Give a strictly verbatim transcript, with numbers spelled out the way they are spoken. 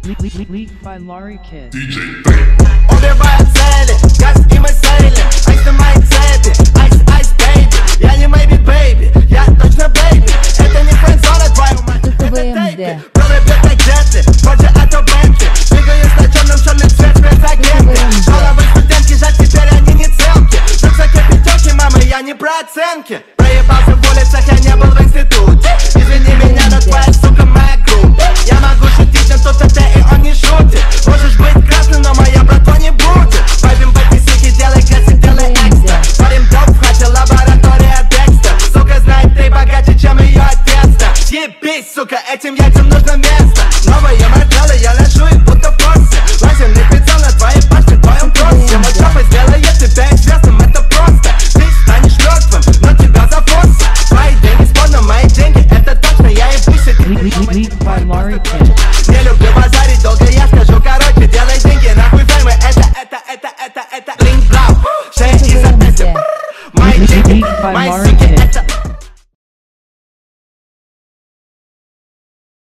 Leak by Larry Kid. Убиваю цели, газ и мы сейлим. Айс на моей цепи, айс, айс, бейби. Я не maybe, baby, я точно baby. Это не френдзона, твою мать, это тейпи. Белый бьет как джетли, позже это Бентли. Двигаюсь на черном, черный цвет, спецагенты. Шаловые студентки, жаль, теперь они не целки. Высокие пятерки, мама, я не про оценки. Проебался в улицах, я не был в институте. Извини меня, но твоя сука моя группа. Я могу шутить, но тут это и он не шутит. Можешь быть красным, но моя братва не будет. Вайбим по тисике, делай классик, делай экстра. Парим доп, в хате лаборатория Декстер. Сука знает, ты богаче, чем ее отец-то. Съебись, сука, этим яйцам нужно место. Новые модели, я ношу их будто в курсе. Лазерный прицел на твоей башне, в твоем тросе. Мой жопа сделает тебя известным, это просто. Ты станешь мертвым, но тебя зафорсят. Твои деньги спорно, мои деньги, это точно, я ебусь этим. Leak by Larry Kid. Не люблю базарить, долго я скажу, короче, делай деньги, нахуй феймы, это, это, это, это, это, линк блау, шея и запястье. Мои деньги, мои суки, это